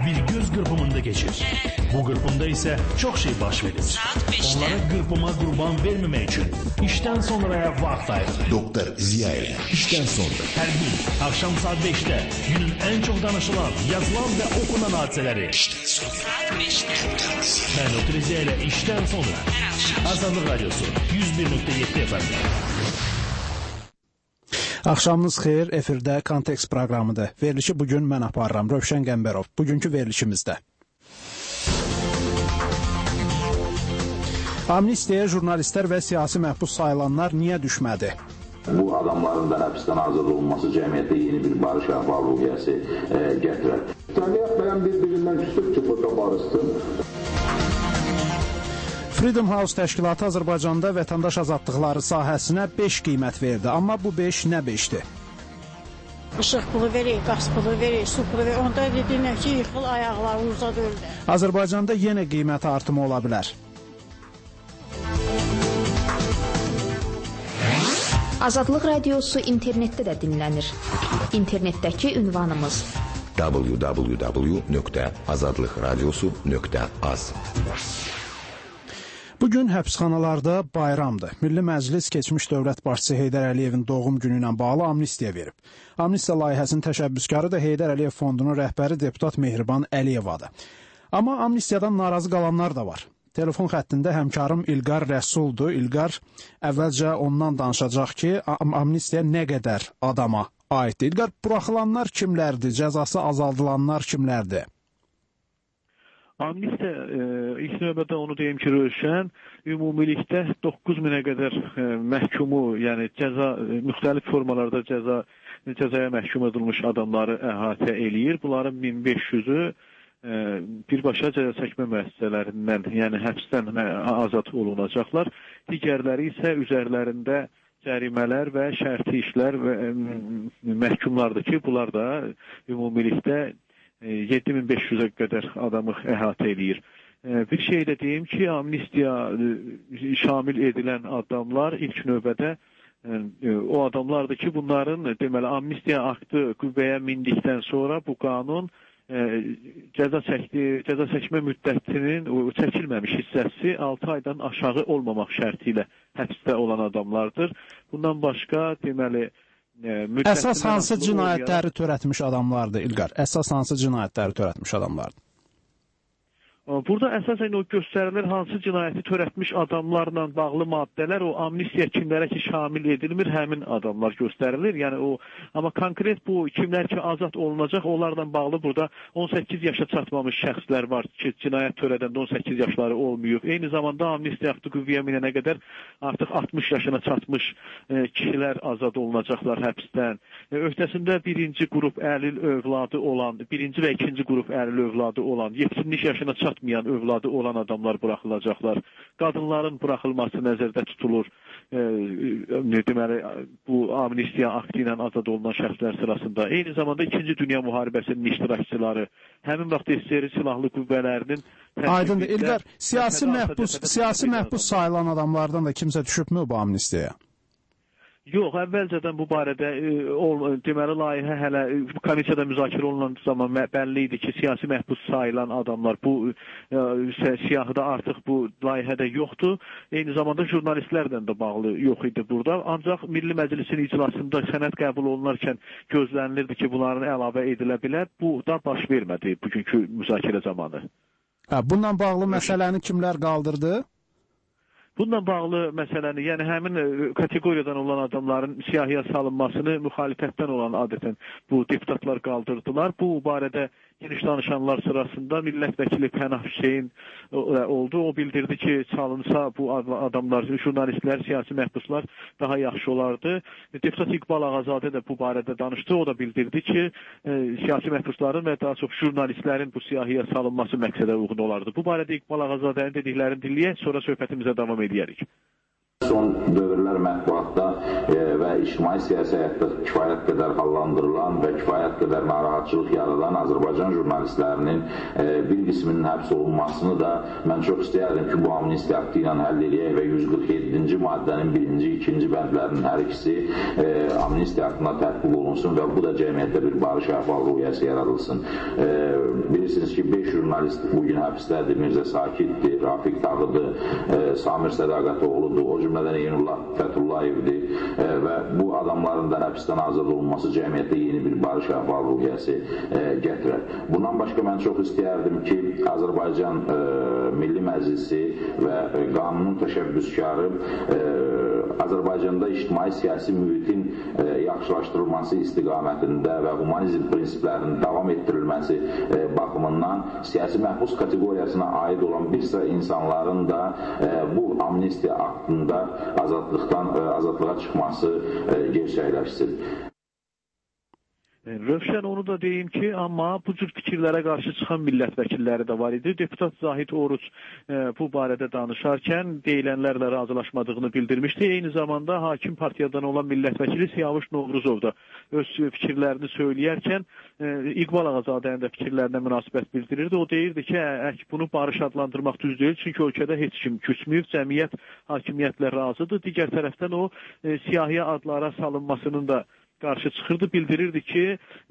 bir göz kırpımında geçir. Bu kırpımda ise çok şey baş verir. Onlara kırpıma kurban vermemek için işten sonraya vakit ayırın. Doktor Ziya ile işten sonra. Her gün akşam saat 5'te günün en çok danışılan, yazılan ve okunan hadiseleri. İşten sonra. Saat 5'te. Ben Doktor Ziya ile işten sonra. Her akşam. Azadlık Radyosu 101.7 FM. Axşamınız xeyir, efirdə Kontekst proqramıdır. Verilişi bugün mən aparıram, Rövşən Qəmbərov. Bugünkü verilişimizdə. Amnistiyaya jurnalistlər və siyasi məhbus sayılanlar niyə düşmədi? Bu adamların da həbsdən azad olunması cəmiyyətdə yeni bir barış və ruhiyyəsi gətirər. Cəmiyyət bəyən bir-birindən küsüb ki, burada barışsın. Freedom House təşkilatı Azərbaycanda vətəndaş azadlıqları sahəsinə 5 qiymət verdi. Amma bu 5 nə 5-dir? İşıq pulu verir, qaz pulu verir, su pulu verir. Onda dediyinə ki, yıxıl ayaqları uzad öldü. Azərbaycanda yenə qiymət artımı ola bilər. Azadlıq Radiosu internetdə də dinlənir. İnternetdəki ünvanımız www.azadlıqradiosu.az. Bugün həbsxanalarda bayramdır. Milli Məclis keçmiş dövlət başçısı Heydər Əliyevin doğum günü ilə bağlı amnistiya verib. Amnistiya layihəsinin təşəbbüskarı da Heydər Əliyev Fondunun rəhbəri deputat Mehriban Əliyevadır. Amma amnistiyadan narazı qalanlar da var. Telefon xəttində həmkarım İlqar Rəsuldur. İlqar, əvvəlcə ondan danışacaq ki, amnistiya nə qədər adama aiddir. İlqar, buraxılanlar kimlərdir? Cəzası azaldılanlar kimlərdir? Amnistiya, ilk növbədə onu deyim ki, Rövşən, ümumilikdə 9000-ə qədər məhkumu, yəni müxtəlif formalarda cəzaya məhkum edilmiş adamları əhatə eləyir. Bunların 1500-ü birbaşa cəza çəkmə müəssisələrindən, yəni həbsdən azad olunacaqlar. Digərləri isə üzərlərində cərimələr və şərti işlər və məhkumlardır ki, bunlar da ümumilikdə 7500-ə qədər adamı əhatə eləyir. Bir şey də deyim ki, amnistiya şamil edilən adamlar ilk növbədə o adamlardır ki, bunların deməli amnistiya aktı qüvvəyə mindikdən sonra bu qanun cəza çəkmə müddətinin çəkilməmiş hissəsi 6 aydan aşağı olmamaq şərti ilə həbsdə olan adamlardır. Bundan başqa deməli əsas hansı cinayətləri törətmiş adamlardır İlqar? Əsas hansı cinayətləri törətmiş adamlardır? Burada əsasən o göstərilir hansı cinayəti törətmiş adamlarla bağlı maddələr, o amnistiya kimlərə ki şamil edilmir, həmin adamlar göstərilir. Yəni o, amma konkret bu kimlər ki azad olunacaq, onlarla bağlı burada 18 yaşa çatmamış şəxslər var ki, cinayət törədəndə 18 yaşları olmayıb. Eyni zamanda amnistiya aktı qüvvəyə minənə qədər artıq 60 yaşına çatmış kişilər azad olunacaqlar həbsdən. Öhdəsində birinci qrup əlil övladı olan, birinci və ikinci qrup əlil övladı olan, yetkinlik yaşına çatmayan övladı olan adamlar buraxılacaqlar. Qadınların buraxılması nəzərdə tutulur. Deməli, bu amnistiya aktı ilə azad olunan şəxslər sırasında. Eyni zamanda 2-ci Dünya müharibəsinin iştirakçıları, həmin vaxt SSR silahlı qüvvələrinin... Aydındır, İlqar, siyasi məhbus sayılan adamlardan da kimsə düşübmü bu amnistiyaya? Yox, əvvəlcədən bu barədə deməli layihə hələ komissiyada müzakirə olunan zaman bəlli idi ki, siyasi məhbus sayılan adamlar bu siyahıda artıq bu layihədə yoxdur. Eyni zamanda jurnalistlərlə də bağlı yox idi burada. Ancaq Milli Məclisin iclasında sənəd qəbul olunarkən gözlənilirdi ki, bunların əlavə edilə bilər. Bu da baş vermədi bugünkü müzakirə zamanı. Bununla bağlı məsələni kimlər qaldırdı? Bununla bağlı məsələni, yəni həmin kateqoriyadan olan adamların siyahıya salınmasını müxalifətdən olan adətən bu deputatlar qaldırdılar. Bu barədə geniş danışanlar sırasında millət vəkili Pənah Hüseyin oldu. O bildirdi ki, salınsa bu adamlar, jurnalistlər, siyasi məhbuslar daha yaxşı olardı. Deputat İqbal Ağazadə də bu barədə danışdı. O da bildirdi ki, siyasi məhbusların və daha çox jurnalistlərin bu siyahıya salınması məqsədə uyğun olardı. Bu barədə İqbal Ağazadənin dediklərini dinləyək, sonra söhbətimizə davam edərik. Son dövrlər mətbuatda və ictimai siyasi həyatda kifayət qədər hallandırılan və kifayət qədər narahatçılıq yaradan Azərbaycan jurnalistlərinin bir qisminin həbs olunmasını da mən çox istəyərdim ki, bu amnistiya aktı ilə həll edək və 147-ci maddənin 1-ci, 2-ci bəndlərinin hər ikisi amnistiya aktına tətbiq olunsun və bu da cəmiyyətdə bir barış əhval ruhiyyəsi yaradılsın. Bilirsiniz ki, 5 jurnalist bugün həbsdədir. Mirzə Sakitdir, Rafiq Tağıdır, Samir Sədaqətoğludur, o cümlədən Eynullah Fətullayevdir və bu adamların da həbsdən azad olunması cəmiyyətdə yeni bir barış əhval ruhiyyəsi gətirər. Bundan başqa mən çox istəyərdim ki, Azərbaycan Milli Məclisi və qanunun təşəbbüskarı Azərbaycanda ictimai siyasi mühitin yaxşılaşdırılması istiqamətində və humanizm prinsiplərinin davam etdirilməsi baxımından siyasi məhbus kateqoriyasına aid olan bir sıra insanların da bu amnistiya aktında azadlığa çıxması gerçəkləşsin. Rövşən onu da deyim ki, amma bu cür fikirlərə qarşı çıxan millət vəkilləri də var idi. Deputat Zahid Oruç bu barədə danışarkən deyilənlərlə razılaşmadığını bildirmişdi. Eyni zamanda hakim partiyadan olan millət vəkili Siyavuş Novruzov da öz fikirlərini söyləyərkən İqbal Ağazadənin də fikirlərinə münasibət bildirirdi. O deyirdi ki, bunu barış adlandırmaq düz deyil, çünki ölkədə heç kim küsməyib, cəmiyyət hakimiyyətlə razıdır. Digər tərəfdən o siyahıya adlara salınmasının da qarşı çıxırdı, bildirirdi ki,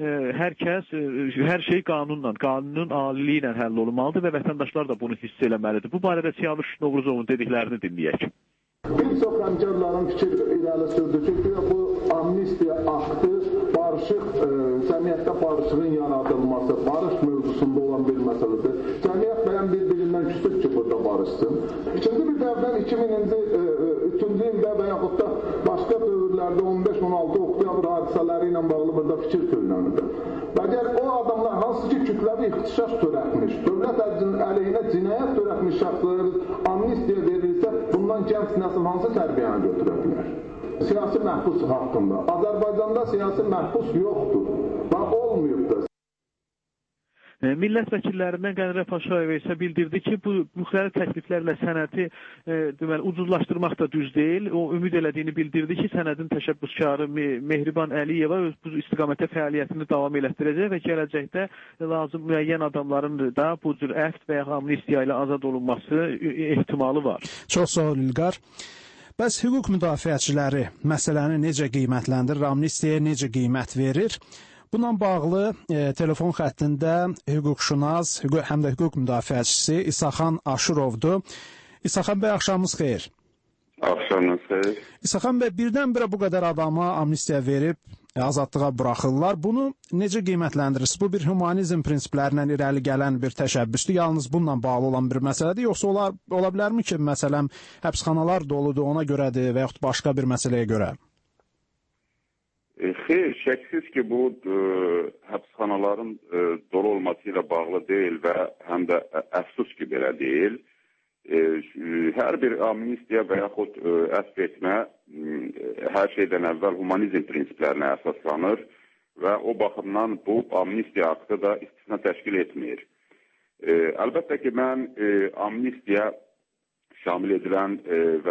hər şey qanunla, qanunun aliliyi ilə həll olunmalıdır və vətəndaşlar da bunu hiss eləməlidir. Bu barədə Siyavuş Novruzovun dediklərini dinləyək. Bir çox həmkarların fikir irəli sürdü ki, bu amnistiya aktı cəmiyyətdə barışığın yaradılması, barış mövzusunda olan bir məsələdir. Cəmiyyət bəyən bir-birindən küsür ki, burada barışsın. İkinci bir tərəfdən 2003-cü ildə və yaxud da başqa dövrlərdə 15-16 oktyabr hadisələri ilə bağlı burada fikir söylənir. Əgər o adamlar hansı ki kütləvi ixtişaş törətmiş, dövlət əleyhinə cinayət törətmiş şəxslərə amnistiya verilsə, bundan gənc nəsil hansı tərbiyəni götürə bilər? Siyasi məhbus haqqında. Azərbaycanda siyasi məhbus yoxdur və olmayıb da. Millət vəkillərindən Qənirə Paşayeva isə bildirdi ki, bu müxtəlif təkliflərlə sənədi ucuzlaşdırmaq da düz deyil. O ümid elədiyini bildirdi ki, sənədin təşəbbüskarı Mehriban Əliyeva bu istiqamətdə fəaliyyətini davam elətdirəcək və gələcəkdə lazım müəyyən adamların da bu cür əfv və ya amnistiya ilə azad olunması ehtimalı var. Çox sağ ol İlqar. Bəs hüquq müdafiəçiləri məsələni necə qiymətləndirir, amnistiyaya necə qiymət verir? Bununla bağlı telefon xəttində hüquqşünas, həm də hüquq müdafiəçisi İsaxan Aşırovdur. İsaxan bəy, axşamınız xeyir. Axşamınız xeyir. İsaxan bəy, birdən-birə bu qədər adama amnistiya verib azadlığa buraxırlar. Bunu necə qiymətləndirirsiniz? Bu bir humanizm prinsiplərinə irəli gələn bir təşəbbüsdür. Yalnız bununla bağlı olan bir məsələdir. Yoxsa ola bilərmi ki, məsələn, həbsxanalar doludur, ona görədir və yaxud başqa bir məsələyə görə? Xeyr, şəksiz ki, bu həbsxanaların dolu olması ilə bağlı deyil və həm də əfsus ki, belə deyil. Hər bir amnistiya və yaxud əfv etmə hər şeydən əvvəl humanizm prinsiplərinə əsaslanır və o baxımdan bu amnistiya aktı da istisna təşkil etmir. Əlbəttə ki, mən amnistiya şamil edilən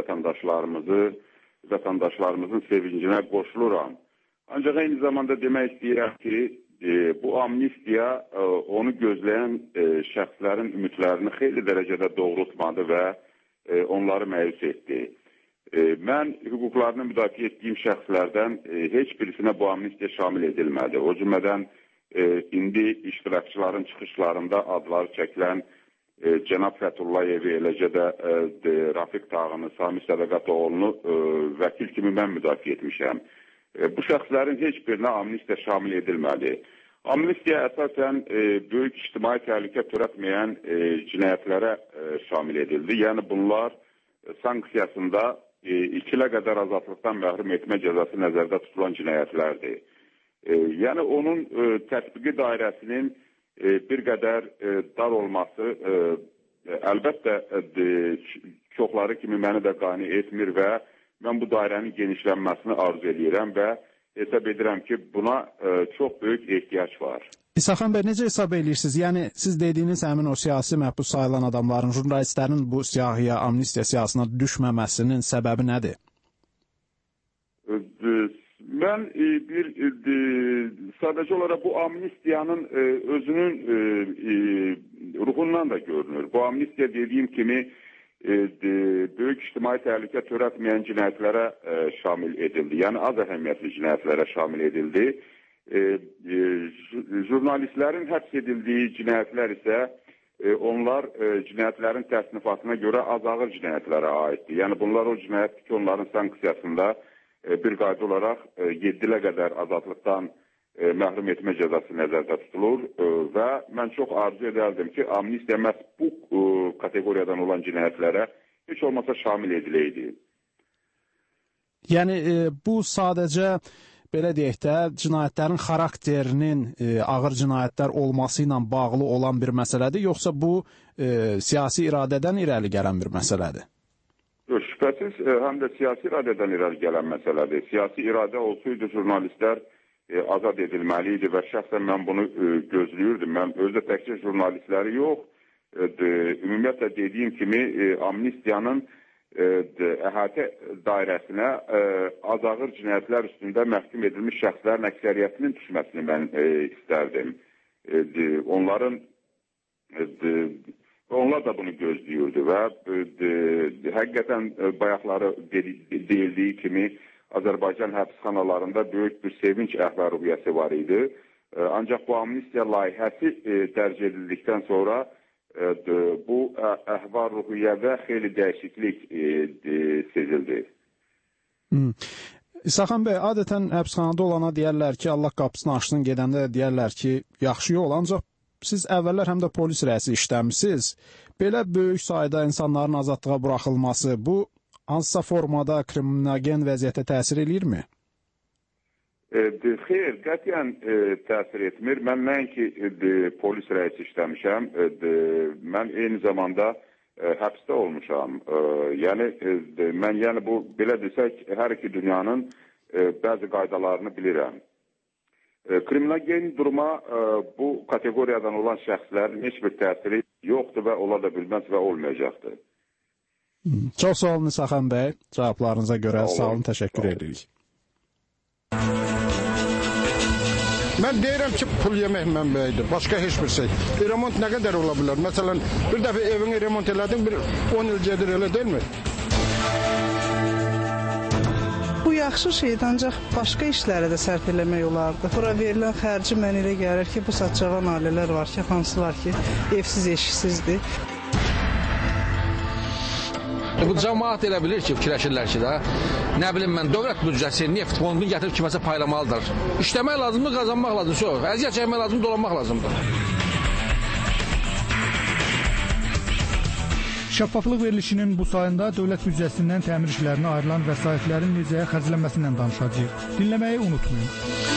vətəndaşlarımızın sevincinə qoşuluram. Ancaq eyni zamanda demək istəyirəm ki, bu amnistiya onu gözləyən şəxslərin ümidlərini xeyli dərəcədə doğrultmadı və onları məyus etdi. Mən hüquqlarını müdafiə etdiyim şəxslərdən heç birisinə bu amnistiya şamil edilmədi. O cümlədən indi iştirakçıların çıxışlarında adları çəkilən cənab Fətullayevi, eləcə də Rafiq Tağını, Sami Sədaqətoğlunu vəkil kimi mən müdafiə etmişəm. Bu şəxslərin heç birinə amnistiya şamil edilmədi. Amnistiya əsasən böyük ictimai təhlükə törətməyən cinayətlərə şamil edildi. Yəni bunlar sanksiyasında 2 ilə qədər azadlıqdan məhrum etmə cəzası nəzərdə tutulan cinayətlərdir. Yəni onun tətbiqi dairəsinin bir qədər dar olması əlbəttə çoxları kimi məni də qane etmir və mən bu dairənin genişlənməsini arzu edirəm və hesab edirəm ki, buna çox böyük ehtiyac var. İsaxan bəy, necə hesab edirsiniz? Yəni, siz dediyiniz həmin o siyasi məhbus sayılan adamların, jurnalistlərin bu siyahıya, amnistiya siyasına düşməməsinin səbəbi nədir? Mən sadəcə olaraq bu amnistiyanın özünün ruhundan da görünür. Bu amnistiya dediyim kimi böyük ictimai təhlükə törətməyən cinayətlərə şamil edildi. Yəni az əhəmiyyətli cinayətlərə şamil edildi. Jurnalistlərin həbs edildiyi cinayətlər isə onlar cinayətlərin təsnifatına görə az ağır cinayətlərə aiddir. Yəni bunlar o cinayətdir ki, onların sanksiyasında bir qayda olaraq 7 ilə qədər azadlıqdan məhrum etmə cəzası nəzərdə tutulur və mən çox arzu edərdim ki, amnistiya məhz bu kateqoriyadan olan cinayətlərə heç olmasa şamil ediləydi. Yəni bu sadəcə belə deyək də, cinayətlərin xarakterinin ağır cinayətlər olması ilə bağlı olan bir məsələdir, yoxsa bu siyasi iradədən irəli gələn bir məsələdir? Şübhəsiz, həm də siyasi iradədən irəli gələn məsələdir. Siyasi iradə olsaydı jurnalistlər azad edilməli idi və şəxsən mən bunu gözləyirdim. Mən özdə təkcə jurnalistləri yox, ümumiyyətlə dediyim kimi amnistiyanın əhatə dairəsinə az ağır cinayətlər üstündə məhkum edilmiş şəxslərin əksəriyyətinin düşməsini mən istərdim. Onlar da bunu gözləyirdi və həqiqətən bayaqları deyildiyi kimi Azərbaycan həbsxanalarında böyük bir sevinç əhval-ruhiyyəsi var idi. Ancaq bu amnistiya layihəsi dərc edildikdən sonra bu əhval-ruhiyyədə xeyli dəyişiklik sezildi. İsaxan bəy, adətən həbsxanada olana deyərlər ki, Allah qapısını açsın, gedəndə deyərlər ki, yaxşı yol, ancaq siz əvvəllər həm də polis rəisi işləmişsiniz. Belə böyük sayda insanların azadlığa buraxılması, bu hansısa formada kriminogen vəziyyətə təsir eləyirmi? Xeyr, qətiyyən təsir etmir. Mən nəinki polis rəisi işləmişəm, mən eyni zamanda həbsdə olmuşam. Mən bu, belə desək, hər iki dünyanın bəzi qaydalarını bilirəm. Kriminogen duruma bu kateqoriyadan olan şəxslərin heç bir təsiri yoxdur və ola da bilməz və olmayacaqdır. Çox sağ olun İsaxan bəy, cavablarınıza görə sağ olun, təşəkkür edirik. Mən deyirəm ki, pul yemək mənbəyidir, başqa heç bir şey. Remont nə qədər ola bilər? Məsələn, bir dəfə evini remont elədin, 10 il gedir, elə deyilmi? Bu yaxşı şeydir, ancaq başqa işlərə də sərf eləmək olardı. Bura verilən xərci mən elə gəlir ki, bu saat cavan ailələr var ki, hansılar ki, evsiz, eşiksizdir. Bu cəmaat elə bilir ki, fikirləşirlər ki də, nə bilim mən, dövlət büdcəsi, neft fondunu gətirib kiməsə paylamalıdır. İşləmək lazımdır, qazanmaq lazımdır, çox. Əziyyət çəkmək lazımdır, dolanmaq lazımdır. Şəffaflıq verilişinin bu sayında dövlət büdcəsindən təmir işlərinə ayrılan vəsaitlərin necəyə xərclənməsindən danışacağıq. Dinləməyi unutmayın.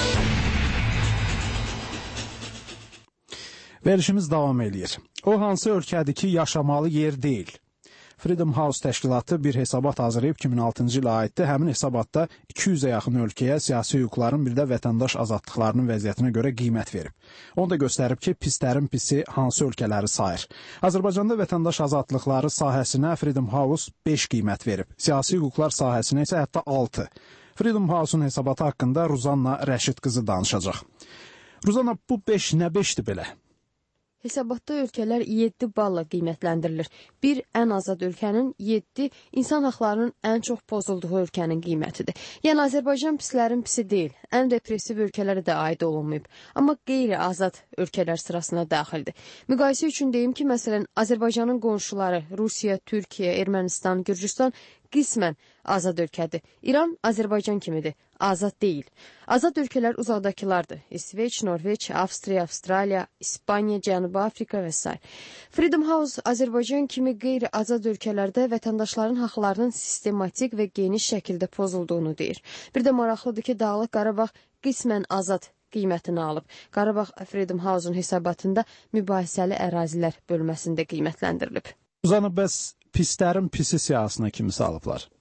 Verilişimiz davam edir. O hansı ölkədir ki, yaşamalı yer deyil? Freedom House təşkilatı bir hesabat hazırlayıb 2006-cı ilə aiddir. Həmin hesabatda 200-ə yaxın ölkəyə siyasi hüquqların bir də vətəndaş azadlıqlarının vəziyyətinə görə qiymət verib. Onu da göstərib ki, pislərin pisi hansı ölkələri sayır. Azərbaycanda vətəndaş azadlıqları sahəsinə Freedom House 5 qiymət verib. Siyasi hüquqlar sahəsinə isə hətta 6. Freedom House-un hesabatı haqqında Ruzanna Rəşid qızı danışacaq. Ruzanna, bu 5 nə 5-dir belə? Hesabatda ölkələr 7 balla qiymətləndirilir. 1 ən azad ölkənin, 7 insan haqlarının ən çox pozulduğu ölkənin qiymətidir. Yəni Azərbaycan pislərin pisi deyil, ən repressiv ölkələrə də aid olunmayıb. Amma qeyri-azad ölkələr sırasına daxildir. Müqayisə üçün deyim ki, məsələn, Azərbaycanın qonşuları Rusiya, Türkiyə, Ermənistan, Gürcüstan qismən azad ölkədir. İran Azərbaycan kimidir, azad deyil. Azad ölkələr uzaqdakılardır. İsveç, Norveç, Avstriya, Avstraliya, İspaniya, Cənubi Afrika və s. Freedom House Azərbaycan kimi qeyri-azad ölkələrdə vətəndaşların haqlarının sistematik və geniş şəkildə pozulduğunu deyir. Bir də maraqlıdır ki, Dağlıq Qarabağ qismən azad qiymətini alıb. Qarabağ Freedom House-un hesabatında mübahisəli ərazilər bölməsində qiymətləndirilib. Uzanıb, bəs pislərin pisi siyasına kimi salıblar?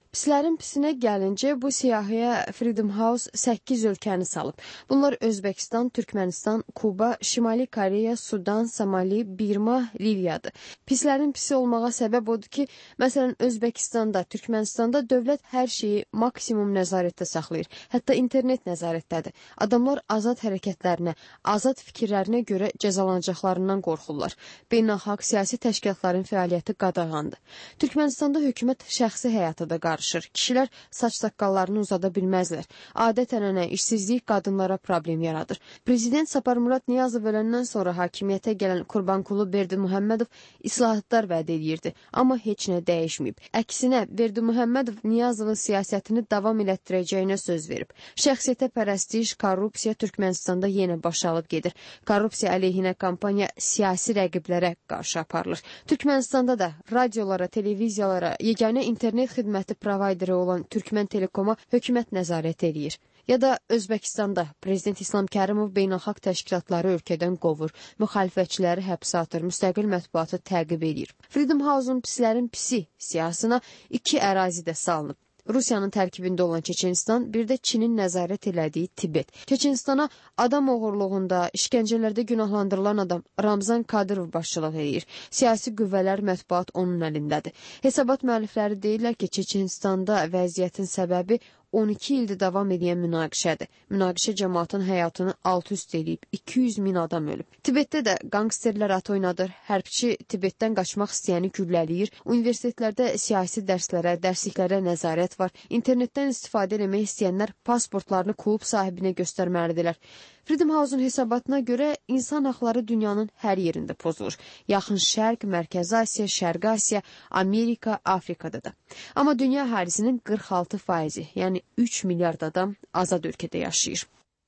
Pislərin pisinə gəlincə, bu siyahıya Freedom House 8 ölkəni salıb. Bunlar Özbəkistan, Türkmənistan, Kuba, Şimali Koreya, Sudan, Somali, Birma, Liviyadır. Pislərin pisi olmağa səbəb odur ki, məsələn, Özbəkistanda, Türkmənistanda dövlət hər şeyi maksimum nəzarətdə saxlayır. Hətta internet nəzarətdədir. Adamlar azad hərəkətlərinə, azad fikirlərinə görə cəzalanacaqlarından qorxurlar. Beynəlxalq siyasi təşkilatların fəaliyyəti qadağandır. Türkmənistanda hökumət şəxsi həyata da qarışır. Kişilər saç-saqqallarını uzada bilməzlər. Adət-ənənə, işsizlik qadınlara problem yaradır. Prezident Saparmurat Niyazov öləndən sonra hakimiyyətə gələn Qurbanqulu Berdimuhammedov islahatlar vəd edirdi, amma heç nə dəyişməyib. Əksinə, Berdimuhammedov Niyazovun siyasətini davam elətdirəcəyinə söz verib. Şəxsiyyətə pərəstiş, korrupsiya Türkmənistanda yenə baş alıb gedir. Korrupsiya əleyhinə kampaniya siyasi rəqiblərə qarşı aparılır. Türkmənistanda da radiolara, televiziyalara, yeganə internet xidməti provayderi olan Türkmən Telekoma hökumət nəzarət edir. Ya da Özbəkistanda Prezident İslam Kərimov beynəlxalq təşkilatları ölkədən qovur, müxalifətçiləri həbsə atır, müstəqil mətbuatı təqib edir. Freedom House-un pislərin pisi siyasına 2 ərazidə salınıb. Rusiyanın tərkibində olan Çeçenistan, bir də Çinin nəzarət elədiyi Tibet. Çeçenistana adam oğurluğunda, işgəncələrdə günahlandırılan adam Ramzan Kadyrov başçılıq edir. Siyasi qüvvələr, mətbuat onun əlindədir. Hesabat müəllifləri deyirlər ki, Çeçenistanda vəziyyətin səbəbi 12 ildir davam edən münaqişədir. Münaqişə cəmaatın həyatını alt-üst edib, 200 min adam ölüb. Tibetdə də qangsterlər at oynadır, hərbçi Tibetdən qaçmaq istəyəni güllələyir, universitetlərdə siyasi dərslərə, dərsliklərə nəzarət var, internetdən istifadə etmək istəyənlər pasportlarını klub sahibinə göstərməlidirlər. Freedom House-un hesabatına görə insan haqları dünyanın hər yerində pozulur. Yaxın Şərq, Mərkəzi Asiya, Şərqi Asiya, Amerika, Afrikada da. Amma dünya əhalisinin 46%, yəni 3 milyard adam azad ölkədə yaşayır.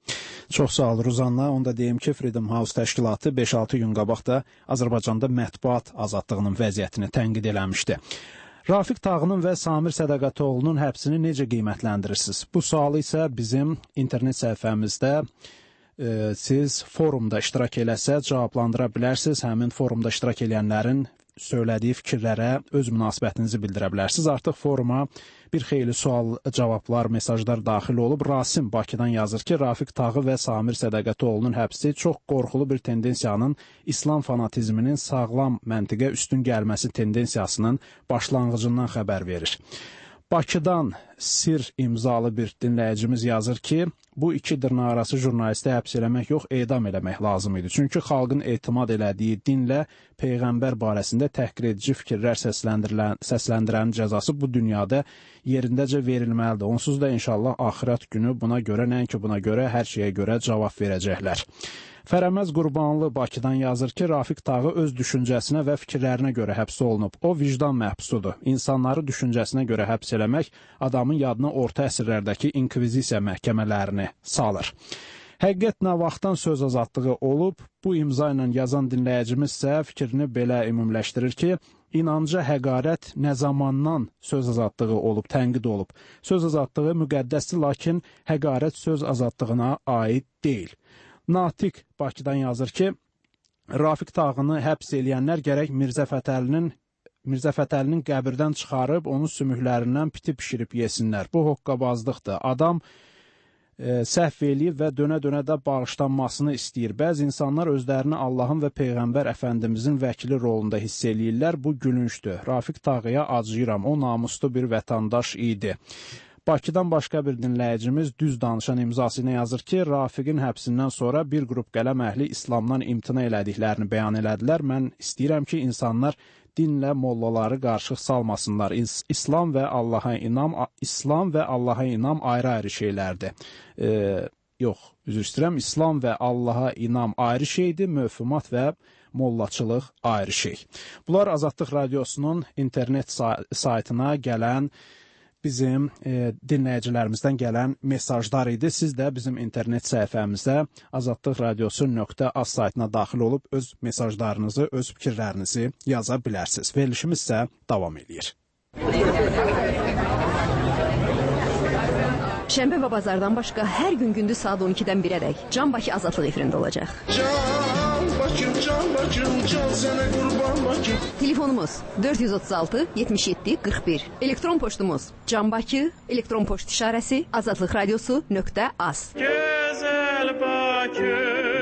Çox sağ ol Ruzanna. Onu da deyim ki, Freedom House təşkilatı 5-6 gün qabaq da Azərbaycanda mətbuat azadlığının vəziyyətini tənqid eləmişdi. Rafiq Tağının və Samir Sədaqətoğlu'nun həbsini necə qiymətləndirirsiniz? Bu sualı isə bizim internet səhifəmizdə siz forumda iştirak eləsə cavablandıra bilərsiniz. Həmin forumda iştirak eləyənlərin söylədiyi fikirlərə öz münasibətinizi bildirə bilərsiniz. Artıq foruma bir xeyli sual, cavablar, mesajlar daxil olub. Rasim Bakıdan yazır ki, Rafiq Tağı və Samir Sədaqətoğlu'nun həbsi çox qorxulu bir tendensiyanın, İslam fanatizminin sağlam məntiqə üstün gəlməsi tendensiyasının başlanğıcından xəbər verir. Bakıdan Sir imzalı bir dinləyicimiz yazır ki, bu 2 dırnaqarası jurnalisti həbs eləmək yox, edam eləmək lazım idi. Çünki xalqın etimad elədiyi dinlə Peyğəmbər barəsində təhqir edici fikirlər səsləndirənin cəzası bu dünyada yerindəcə verilməlidir. Onsuz da inşallah axirət günü buna görə, nəinki buna görə, hər şeyə görə cavab verəcəklər. Fərəməz Qurbanlı Bakıdan yazır ki, Rafiq Tağı öz düşüncəsinə və fikirlərinə görə həbs olunub. O vicdan məhbusudur. İnsanları düşüncəsinə görə həbs eləmək adamın yadına orta əsrlərdəki inkvizisiya məhkəmələrini salır. Həqiqət nə vaxtdan söz azadlığı olub, bu imza ilə yazan dinləyicimiz isə fikrini belə ümumləşdirir ki, İnanca həqarət nə zamandan söz azadlığı olub, tənqid olub. Söz azadlığı müqəddəsdir, lakin həqarət söz azadlığına aid deyil. Natiq Bakıdan yazır ki, Rafiq Tağını həbs eləyənlər gərək Mirzə Fətəlinin qəbirdən çıxarıb, onu sümüklərindən piti pişirib yesinlər. Bu hoqqabazlıqdır. Adam səhv eləyib və dönə-dönə də bağışlanmasını istəyir. Bəzi insanlar özlərini Allahın və Peyğəmbər Əfəndimizin vəkili rolunda hiss eləyirlər. Bu gülüncdür. Rafiq Tağıya acıyıram. O namuslu bir vətəndaş idi. Bakıdan başqa bir dinləyicimiz düz danışan imzası ilə yazır ki, Rafiqin həbsindən sonra bir qrup qələm əhli İslamdan imtina elədiklərini bəyan elədilər. Mən istəyirəm ki, insanlar dinlə mollaları qarışıq salmasınlar. İslam və Allaha inam ayrı-ayrı şeylərdir. Yox, üzr istəyirəm. İslam və Allaha inam ayrı şeydir, möfhumat və mollaçılıq ayrı şey. Bunlar Azadlıq Radiosunun internet saytına gələn bizim dinləyicilərimizdən gələn mesajlar idi. Siz də bizim internet səhifəmizdə azadlıqradiosu.az saytına daxil olub öz mesajlarınızı, öz fikirlərinizi yaza bilərsiniz. Verilişimiz isə davam edir. Şənbə və bazardan başqa hər gün gündüz saat 12-dən 1-ədək Can Bakı Azadlıq efirində olacaq. Can Bakım, can Bakım, can sənə qurban olur ki? Telefonumuz 436 77 41. Elektron poçtumuz Canbakı, elektron poçt işarəsi azadlıqradiosu.az. Gözəl Bakı.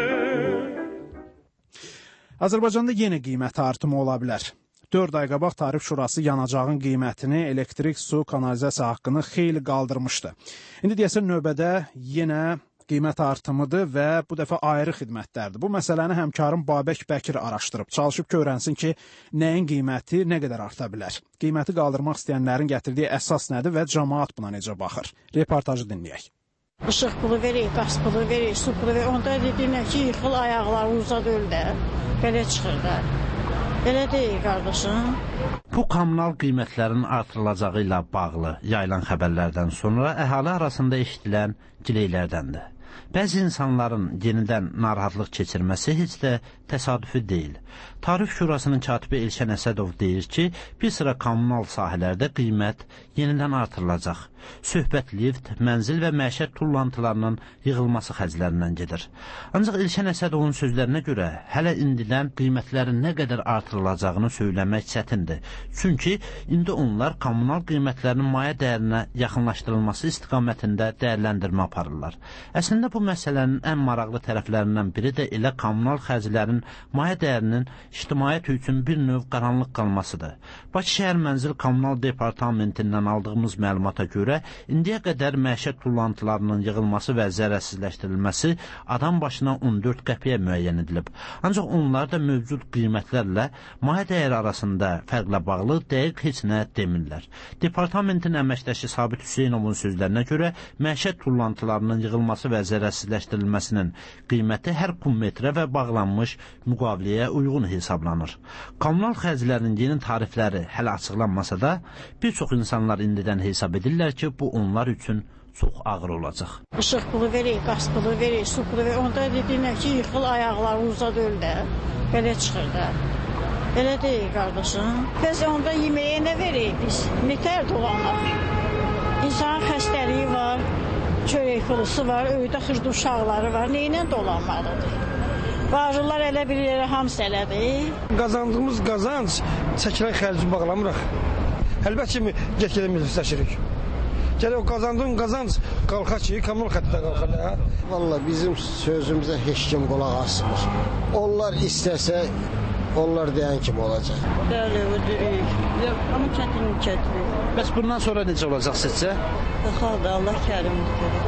Azərbaycanda yenə qiymət artımı ola bilər. 4 ay qabaq Tarif Şurası yanacağın qiymətini, elektrik, su, kanalizasiya haqqını xeyli qaldırmışdı. İndi deyəsən növbədə yenə qiymət artımıdır və bu dəfə ayrı xidmətlərdir. Bu məsələni həmkarım Babək Bəkir araşdırıb, çalışıb öyrənsin ki, nəyin qiyməti nə qədər arta bilər. Qiyməti qaldırmaq istəyənlərin gətirdiyi əsas nədir və cəmaət buna necə baxır? Reportajı dinləyək. Işıq pulu verir, qaz pulu verir, su pulu verir. Onda dediyinə ki, yıxıl ayaqları uzad öl də, belə çıxır da. Elə deyil, qardaşım. Bu kommunal qiymətlərin artırılacağı ilə bağlı yayılan xəbərlərdən sonra əhali arasında eşidilən diləklərdəndir. Bəzi insanların yenidən narahatlıq keçirməsi heç də təsadüfi deyil. Tarif Şurasının katibi Elşən Əsədov deyir ki, bir sıra kommunal sahələrdə qiymət yenidən artırılacaq. Söhbət lift, mənzil və məişət tullantılarının yığılması xərclərindən gedir. Ancaq Elşən Əsədovun sözlərinə görə hələ indidən qiymətlərin nə qədər artırılacağını söyləmək çətindir. Çünki indi onlar kommunal qiymətlərin maya dəyərinə yaxınlaşdırılması istiqamətində dəyərləndirmə aparırlar. Əslində bu məsələnin ən maraqlı tərəflərindən biri də elə kommunal xərclərin maya dəyərinin ictimaiyyət üçün bir növ qaranlıq qalmasıdır. Bakı şəhər mənzil kommunal departamentindən aldığımız məlumata görə indiyə qədər məişət tullantılarının yığılması və zərərsizləşdirilməsi adam başına 14 qəpiyə müəyyən edilib. Ancaq onlar da mövcud qiymətlərlə maya dəyəri arasında fərqlə bağlı dəqiq heç nə demirlər. Departamentin əməkdaşı Sabit Hüseynovun sözlərinə görə məişət tullantılarının yığılması və zərərsizləşdirilməsinin qiyməti hər kubmetrə və bağlanmış müqaviləyə uyğun hesablanır. Kommunal xərclərin yeni tarifləri hələ açıqlanmasa da, bir çox insanlar indidən hesab edirlər ki, bu onlar üçün çox ağır olacaq. Işıq pulu verir, qaz pulu verir, su pulu verir. Onda dediyinə ki, yıxıl ayaqları uzad öl də, belə çıxır da. Elə deyil, qardaşım. Biz onda yeməyə nə veririk biz? Nətər dolanaq? İnsanın xəstəliyi var, çörək pulusu var, öydə xırda uşaqları var. Neylə dolanmalıdır? Varlılar elə bilirlər, hamısı elədir. Qazandığımız qazanc çəkilən xərci bağlamırıq. Əlbəttə ki, get-gedə məclisləşirik. Gələk o qazandığın qazanc qalxa ki, kommunal xəttdə qalxa da. Vallahi bizim sözümüzə heç kim qulaq asmır. Onlar istəsə, onlar deyən kimi olacaq. Bəli, ödürük. Amma çətin. Bəs bundan sonra necə olacaq sizcə? Baxaldı, Allah kərimdir.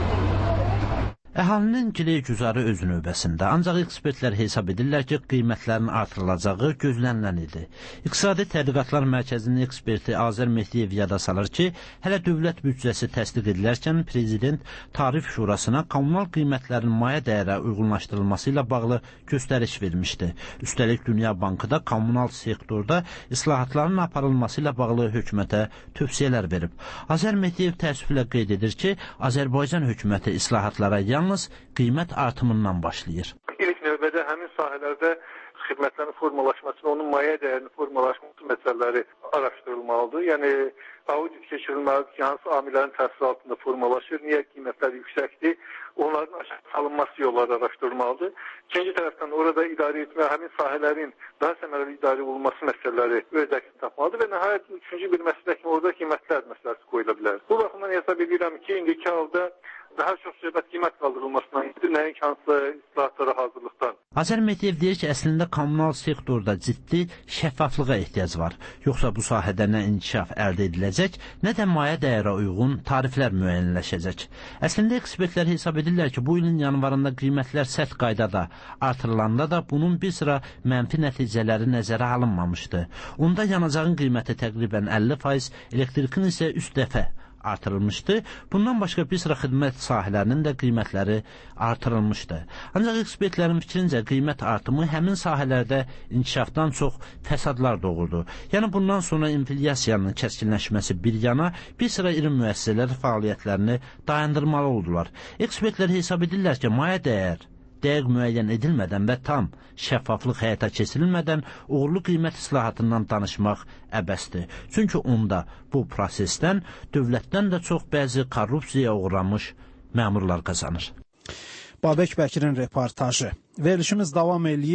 Əhalinin giləy-güzarı öz növbəsində, ancaq ekspertlər hesab edirlər ki, qiymətlərin artırılacağı gözlənilən idi. İqtisadi Tədqiqatlar Mərkəzinin eksperti Azər Mehdiyev yada salır ki, hələ dövlət büdcəsi təsdiq edilərkən Prezident Tarif Şurasına kommunal qiymətlərin maya dəyərə uyğunlaşdırılması ilə bağlı göstəriş vermişdi. Üstəlik Dünya Bankı da kommunal sektorda islahatların aparılması ilə bağlı hökumətə tövsiyələr verib. Azər Mehdiyev təəssüflə qeyd edir ki, Azərbaycan hökuməti islahatlara yalnız qiymət artımından başlayır. İlk növbədə həmin sahələrdə xidmətlərin formalaşması, onun maya dəyərinin formalaşması məsələləri araşdırılmalıdır. Yəni, audit keçirilməlidir ki, hansı amillərin təsiri altında formalaşır, niyə qiymətlər yüksəkdir, onların aşağı salınması yolları araşdırılmalıdır. İkinci tərəfdən orada idarə etmə, həmin sahələrin daha səmərəli idarə olunması məsələləri öz əksini tapmalıdır və nəhayət üçüncü bir məsələ kimi orada qiymətlər məsələsi qoyula bilər. Bu baxımdan hesab edirəm ki, indiki halda daha çox söhbət qiymət qaldırılmasından gedir, nəinki hansısa islahatlara hazırlıqdan. Azər Mehdiyev deyir ki, əslində kommunal sektorda ciddi şəffaflığa ehtiyac var. Yoxsa bu sahədə nə inkişaf əldə ediləcək, nə də maya dəyərə uyğun tariflər müəyyənləşəcək. Əslində ekspertlər hesab edirlər ki, bu ilin yanvarında qiymətlər sərt qaydada artırılanda da bunun bir sıra mənfi nəticələri nəzərə alınmamışdı. Onda yanacağın qiyməti təqribən 50%, elektrikin isə 3 dəfə artırılmışdı. Bundan başqa bir sıra xidmət sahələrinin də qiymətləri artırılmışdı. Ancaq ekspertlərin fikrincə qiymət artımı həmin sahələrdə inkişafdan çox fəsadlar doğurdu. Yəni bundan sonra inflyasiyanın kəskinləşməsi bir yana, bir sıra iri müəssisələr fəaliyyətlərini dayandırmalı oldular. Ekspertlər hesab edirlər ki, maya dəyər dəqiq müəyyən edilmədən və tam şəffaflıq həyata keçirilmədən uğurlu qiymət islahatından danışmaq əbəsdir. Çünki onda bu prosesdən dövlətdən də çox bəzi korrupsiyaya uğramış məmurlar qazanır. Babək Bəkirin reportajı. Verilişimiz davam eləyir.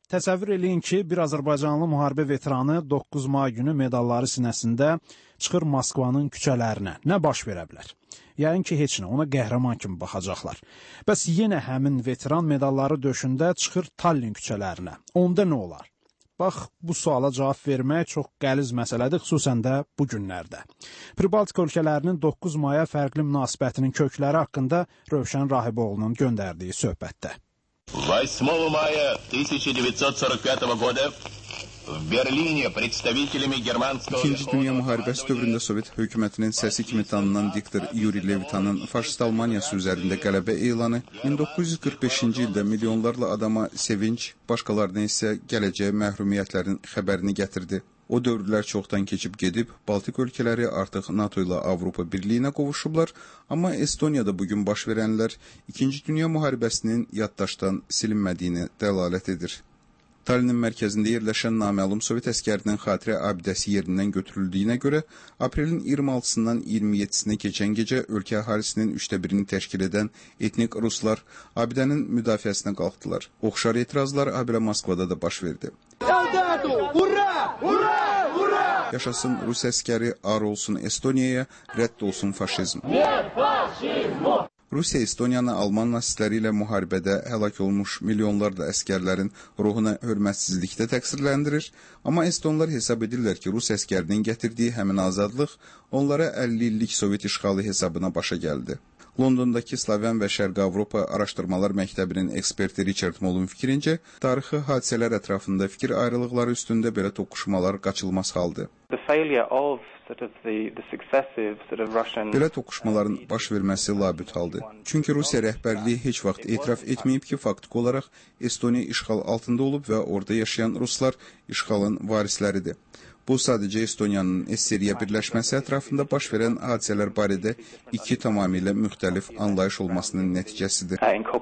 Təsəvvür eləyin ki, bir Azərbaycanlı müharibə veteranı 9 may günü medalları sinəsində çıxır Moskvanın küçələrinə. Nə baş verə bilər? Yəqin ki, heç nə, ona qəhrəman kimi baxacaqlar. Bəs yenə həmin veteran medalları döşündə çıxır Tallin küçələrinə. Onda nə olar? Bax, bu suala cavab vermək çox qəliz məsələdir, xüsusən də bu günlərdə. Pribaltika ölkələrinin 9 maya fərqli münasibətinin kökləri haqqında Rövşən Rahiboğlu'nun göndərdiyi söhbətdə. 8 мая 1945 года в Берлине представителями германского... İkinci Dünya müharibəsi dövründə Sovet hökumətinin səsi kimi tanınan diktor Yuri Levitanın faşist Almaniyası üzərində qələbə elanı 1945-ci ildə milyonlarla adama sevinç, başqalarına isə gələcək məhrumiyyətlərin xəbərini gətirdi. O dövrlər çoxdan keçib gedib, Baltik ölkələri artıq NATO ilə Avropa Birliyinə qovuşublar, amma Estoniyada bugün baş verənlər İkinci Dünya müharibəsinin yaddaşdan silinmədiyini dəlalət edir. Tallinin mərkəzində yerləşən naməlum Sovet əskərinin xatirə abidəsi yerindən götürüldüyünə görə, aprelin 26-sından 27-sinə keçən gecə ölkə əhalisinin 1/3-ni təşkil edən etnik ruslar abidənin müdafiəsinə qalxdılar. Oxşar etirazlar habelə Moskvada da baş verdi. Yaşasın Rus əskəri, ar olsun Estoniyaya, rədd olsun faşizm. Rusiya Estoniyanı Alman nasistləri ilə müharibədə həlak olmuş milyonlarla əskərlərin ruhuna hörmətsizlikdə təqsirləndirir, amma Estonlar hesab edirlər ki, Rus əskərinin gətirdiyi həmin azadlıq onlara 50 illik Sovet işğalı hesabına başa gəldi. Londondakı Slavyan və Şərqi Avropa Araşdırmalar Məktəbinin eksperti Richard Moll'un fikrincə, tarixi hadisələr ətrafında fikir ayrılıqları üstündə belə toqquşmalar qaçılmaz haldır. Belə toqquşmaların baş verməsi labüd haldır. Çünki Rusiya rəhbərliyi heç vaxt etiraf etməyib ki, faktiki olaraq Estoniya işğal altında olub və orada yaşayan ruslar işğalın varisləridir. Bu sadəcə Estoniyanın SSR-yə birləşməsi ətrafında baş verən hadisələr barədə iki tamamilə müxtəlif anlayış olmasının nəticəsidir.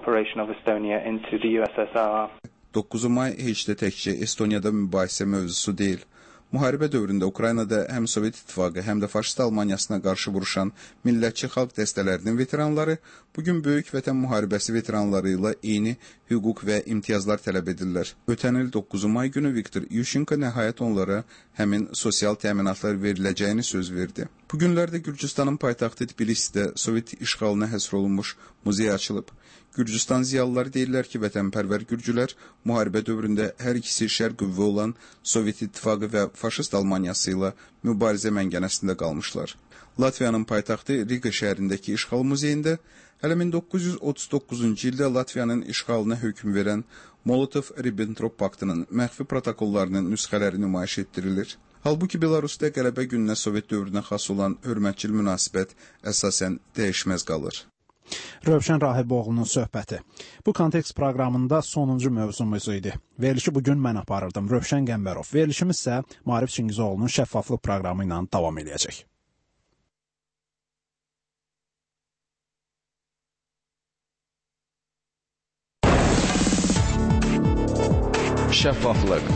9 may heç də təkcə Estoniyada mübahisə mövzusu deyil. Müharibə dövründə Ukraynada həm Sovet İttifaqı, həm də faşist Almaniyasına qarşı vuruşan millətçi xalq dəstələrinin veteranları bugün Böyük Vətən müharibəsi veteranları ilə eyni hüquq və imtiyazlar tələb edirlər. Ötən il 9 may günü Viktor Yushchenko nəhayət onlara həmin sosial təminatlar veriləcəyini söz verdi. Bu günlərdə Gürcüstanın paytaxtı Tbilisidə Sovet işğalına həsr olunmuş muzey açılıb. Gürcüstan ziyalıları deyirlər ki, vətənpərvər gürcülər müharibə dövründə hər ikisi şər qüvvə olan Sovet İttifaqı və faşist Almaniyası ilə mübarizə məngənəsində qalmışlar. Latviyanın paytaxtı Riga şəhərindəki işğal muzeyində hələ 1939-cu ildə Latviyanın işğalına hökm verən Molotov-Ribbentrop paktının məxfi protokollarının nüsxələri nümayiş etdirilir. Halbuki Belarusda qələbə gününə Sovet dövrünə xas olan hörmətçil münasibət əsasən dəyişməz qalır. Rövşən Rahiboğlu'nun söhbəti. Bu kontekst proqramında sonuncu mövzumuz idi. Verilişi bugün mən aparırdım. Rövşən Qəmbərov. Verilişimiz isə Maarif Çingizoğlu'nun şəffaflıq proqramı ilə davam edəcək. Şəffaflıq.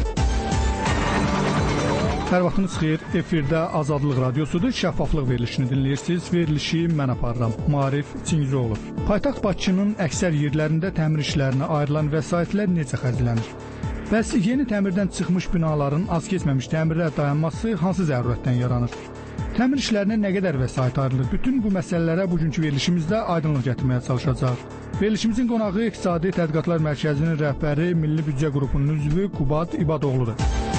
Hər vaxtınız xeyir, efirdə Azadlıq Radiosudur, şəffaflıq verilişini dinləyirsiniz. Verilişi mən aparıram, Maarif Çingizoğlu. Paytaxt Bakının əksər yerlərində təmir işlərinə ayrılan vəsaitlər necə xərclənir? Bəs yeni təmirdən çıxmış binaların az keçməmiş təmirlərə dayanması hansı zərurətdən yaranır? Təmir işlərinə nə qədər vəsait ayrılır? Bütün bu məsələlərə bugünkü verilişimizdə aydınlıq gətirməyə çalışacağıq. Verilişimizin qonağı İqtisadi Tədqiqatlar Mərkəzinin rəhbəri, Milli Büdcə qrupunun üzvü Qubad İbadoğludur.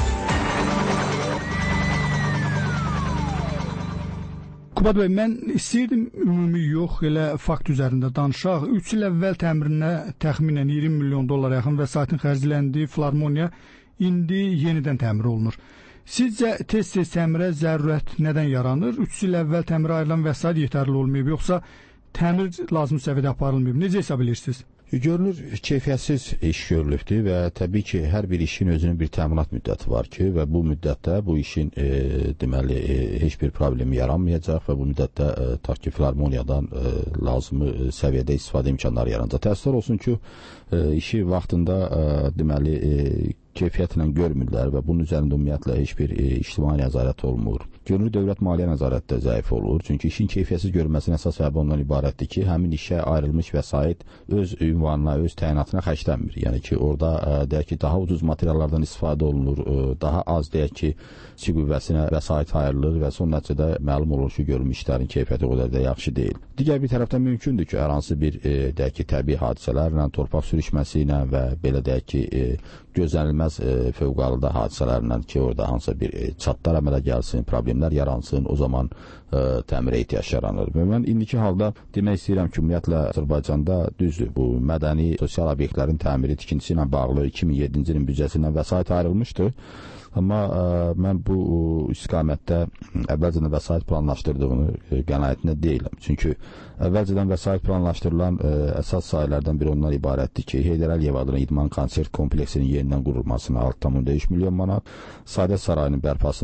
Qubad bəy, mən istəyirdim ümumi yox, elə fakt üzərində danışaq. 3 il əvvəl təmirinə təxminən 20 milyon dollara yaxın vəsaitin xərcləndiyi Filarmoniya indi yenidən təmir olunur. Sizcə tez-tez təmirə zərurət nədən yaranır? 3 il əvvəl təmirə ayrılan vəsait yetərli olmayıb, yoxsa təmir lazım səviyyədə aparılmayıb? Necə hesab edirsiniz? Görünür, keyfiyyətsiz iş görülübdür və təbii ki, hər bir işin özünün bir təminat müddəti var ki, və bu müddətdə bu işin deməli heç bir problemi yaranmayacaq və bu müddətdə ta ki Filarmoniyadan lazımı səviyyədə istifadə imkanları yaranacaq. Təəssüflər olsun ki, işi vaxtında deməli keyfiyyətlə görmürlər və bunun üzərində ümumiyyətlə heç bir ictimai nəzarət olmur. Görünür dövlət maliyyə nəzarəti də zəif olur. Çünki işin keyfiyyətsiz görünməsinin əsas səbəbi ondan ibarətdir ki, həmin işə ayrılmış vəsait öz ünvanına, öz təyinatına xərclənmir. Yəni ki, orada deyək ki, daha ucuz materiallardan istifadə olunur, daha az deyək ki, işçi qüvvəsinə vəsait ayrılır və son nəticədə məlum olur ki, görülmüş işlərin keyfiyyəti o qədər də yaxşı deyil. Digər bir tərəfdən mümkündür ki, hər hansı bir deyək ki, təbii hadisələrlə, torpaq sürüşməsi ilə və belə deyək ki, gözlənilməz fövqəladə hadisələrlə ki, orada hansısa bir çatlar əmələ gəlsin, problemlər yaransın, o zaman təmirə ehtiyac yaranır. Mən indiki halda demək istəyirəm ki, ümumiyyətlə Azərbaycanda düzdür, bu mədəni, sosial obyektlərin təmiri, tikintisi ilə bağlı 2007-ci ilin büdcəsindən vəsait ayrılmışdı. Amma mən bu istiqamətdə əvvəlcədən vəsait planlaşdırdığını qənaətində deyiləm. Çünki əvvəlcədən vəsait planlaşdırılan əsas sahələrdən biri ondan ibarətdir ki, Heydər Əliyev adına idman konsert kompleksinin yenidən qurulmasına 6,3 milyon manat, Saadət Sarayının bərpasına